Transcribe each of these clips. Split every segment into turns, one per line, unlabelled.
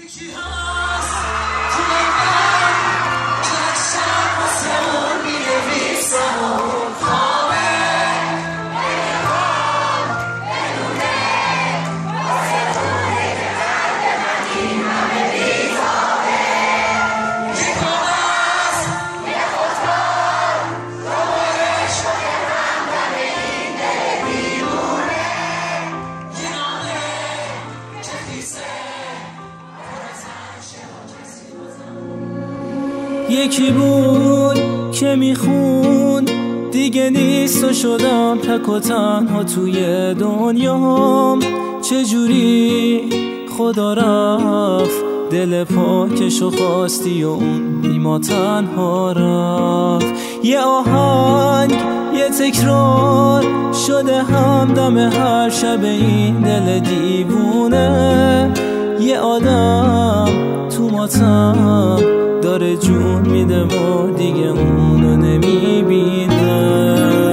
یکی بود که میخوند دیگه نیست و شدم تک و تنها توی دنیام. چجوری خدا رفت دل پاکشو خواستی و اون بیما تنها رفت. یه آهنگ یه تکرار شده همدم هر شب این دل دیوونه. یه آدم تو ماتم داره جون میده و دیگه اونو نمیبینه.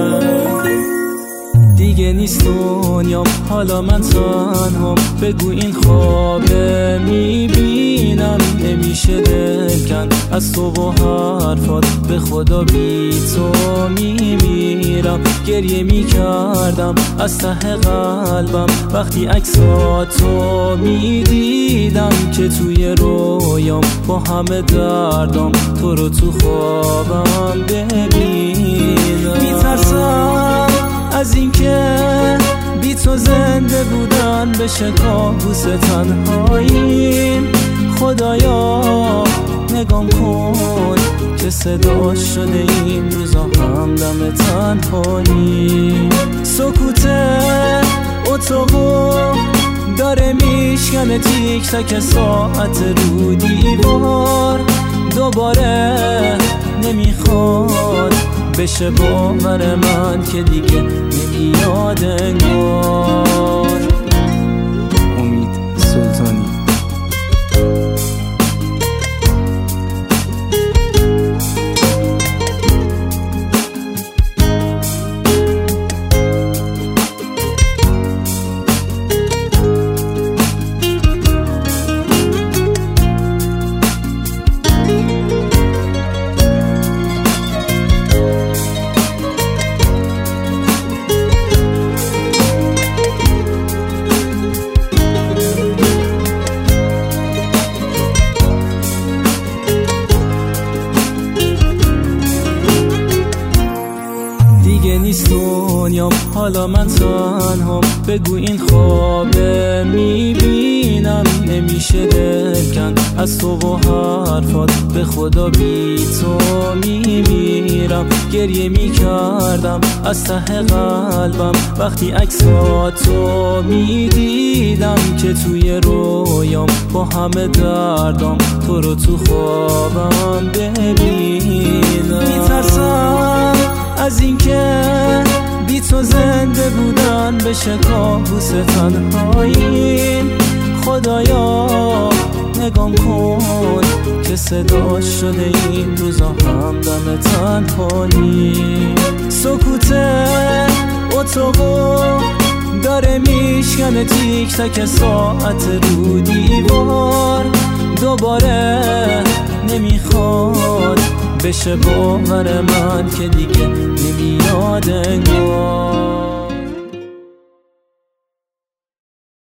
دیگه نیست دنیام حالا من تنهام، بگو این خوابه میبینم. نمیشه دلکن از تو و حرفات، به خدا بی تو میمیرم. گریه میکردم از ته قلبم وقتی عکساتو میدیدم که توی رویام با همه دردام تو رو تو خوابم ببینم. میترسم از اینکه بی تو زنده بودن بشه کابوس تنهایی. خدایا نگام کن که صدا شده این روزا همدم تنهایی. سکوت اتاقو داره میشکنه تیک تک ساعت رو دیوار. دوباره نمیخواد بشه باور من که دیگه نمیاد انگار. امید سلطانی. دیگه نیست دنیام حالا من تنهام، بگو این خوابه میبینم. نمیشه دلکن از تو و حرفات، به خدا بی تو میمیرم. گریه میکردم از ته قلبم وقتی عکساتو میدیدم که توی رویام با همه دردام تو رو تو خوابم ببینم. میترسم از اینکه بی تو زنده بودن بشه کابوس تنهایی. خدایا نگام کن که صدا شده این روزا همدم تنهایی. سکوت اتاقو داره میشکنه تیک تک ساعت رو دیوار. دوباره نمیخواد بشه باور من که دیگه نمیاد انگار.